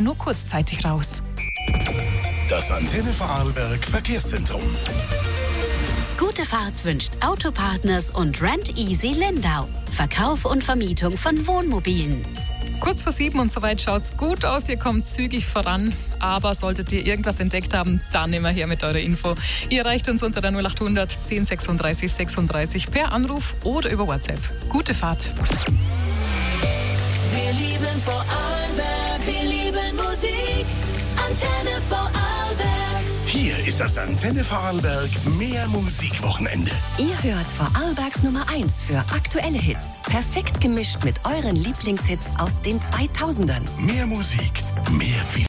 nur kurzzeitig raus. Das Antenne Vorarlberg Verkehrszentrum. Gute Fahrt wünscht Autopartners und Rent Easy Lindau. Verkauf und Vermietung von Wohnmobilen. Kurz vor 7 und soweit schaut's gut aus. Ihr kommt zügig voran. Aber solltet ihr irgendwas entdeckt haben, dann immer her mit eurer Info. Ihr erreicht uns unter der 0800 10 36 36 per Anruf oder über WhatsApp. Gute Fahrt. Wir lieben Vorarlberg, wir lieben Musik. Antenne Vorarlberg. Hier ist das Antenne Vorarlberg Mehr Musikwochenende. Ihr hört Vorarlbergs Nummer 1 für aktuelle Hits. Perfekt gemischt mit euren Lieblingshits aus den 2000ern. Mehr Musik, mehr